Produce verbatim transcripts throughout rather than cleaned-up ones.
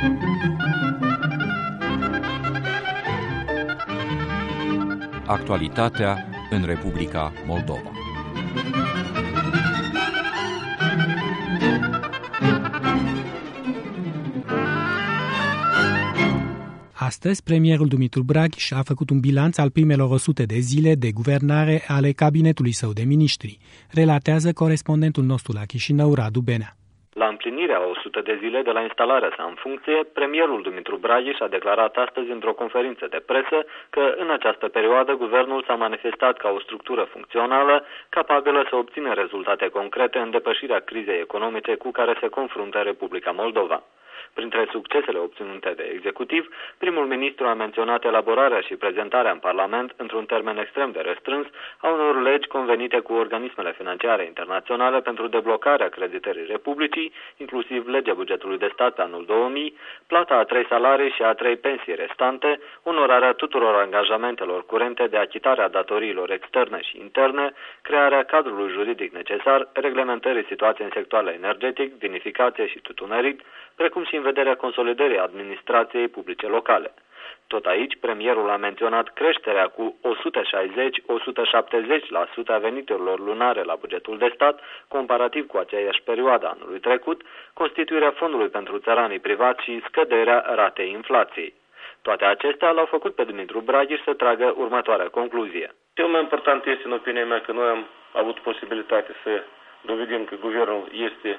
Actualitatea în Republica Moldova. Astăzi, premierul Dumitru Braghiș a făcut un bilanț al primelor o sută de zile de guvernare ale cabinetului său de miniștri, relatează corespondentul nostru la Chișinău, Radu Benea. La împlinirea o sută de zile de la instalarea sa în funcție, premierul Dumitru Braghiș a declarat astăzi într-o conferință de presă că în această perioadă guvernul s-a manifestat ca o structură funcțională capabilă să obțină rezultate concrete în depășirea crizei economice cu care se confruntă Republica Moldova. Printre succesele obținute de executiv, primul ministru a menționat elaborarea și prezentarea în Parlament, într-un termen extrem de restrâns, a unor legi convenite cu organismele financiare internaționale pentru deblocarea creditării Republicii, inclusiv legea bugetului de stat pe anul două mii, plata a trei salarii și a trei pensii restante, onorarea tuturor angajamentelor curente de achitare a datoriilor externe și interne, crearea cadrului juridic necesar, reglementării situației în sectoarele energetic, vinificație și tutuneric, precum și în vederea consolidării administrației publice locale. Tot aici, premierul a menționat creșterea cu o sută șaizeci - o sută șaptezeci la sută a veniturilor lunare la bugetul de stat, comparativ cu aceeași perioadă anului trecut, constituirea fondului pentru țăranii privați și scăderea ratei inflației. Toate acestea l-au făcut pe Dumitru Braghiș să tragă următoarea concluzie. Cel mai important este, în opinia mea, că noi am avut posibilitate să dovedim că guvernul este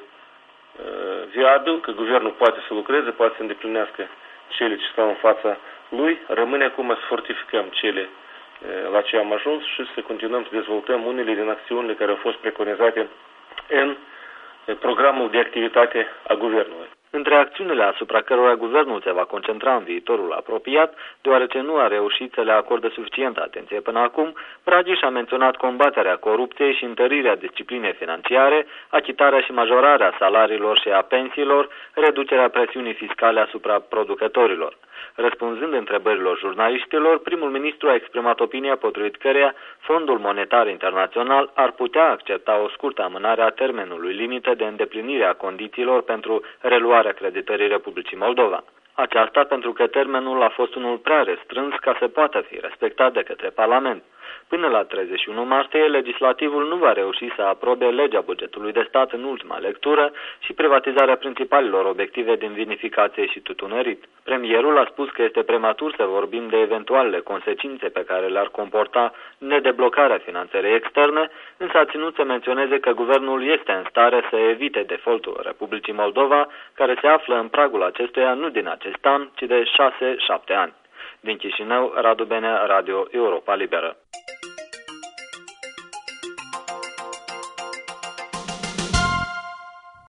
viabil, că guvernul poate să lucreze, poate să îndeplinească cele ce stau în fața lui. Rămâne acum să fortificăm cele la ce am ajuns și să continuăm să dezvoltăm unele din acțiunile care au fost preconizate în programul de activitate a guvernului. Între acțiunile asupra cărora guvernul se va concentra în viitorul apropiat, deoarece nu a reușit să le acorde suficientă atenție până acum, Braghiș a menționat combaterea corupției și întărirea disciplinei financiare, achitarea și majorarea salariilor și a pensiilor, reducerea presiunii fiscale asupra producătorilor. Răspunzând întrebărilor jurnaliștilor, primul ministru a exprimat opinia potrivit căreia Fondul Monetar Internațional ar putea accepta o scurtă amânare a termenului limită de îndeplinire a condițiilor pentru reluarea creditării Republicii Moldova. Aceasta pentru că termenul a fost unul prea restrâns ca să poată fi respectat de către Parlament. Până la treizeci și unu martie, legislativul nu va reuși să aprobe legea bugetului de stat în ultima lectură și privatizarea principalilor obiective din vinificație și tutunerit. Premierul a spus că este prematur să vorbim de eventualele consecințe pe care le-ar comporta nedeblocarea finanțării externe, însă a ținut să menționeze că guvernul este în stare să evite defaultul Republicii Moldova, care se află în pragul acestuia nu din acest an, ci de șase șapte ani. Din Chișinău, Radu Benea, Radio Europa Liberă.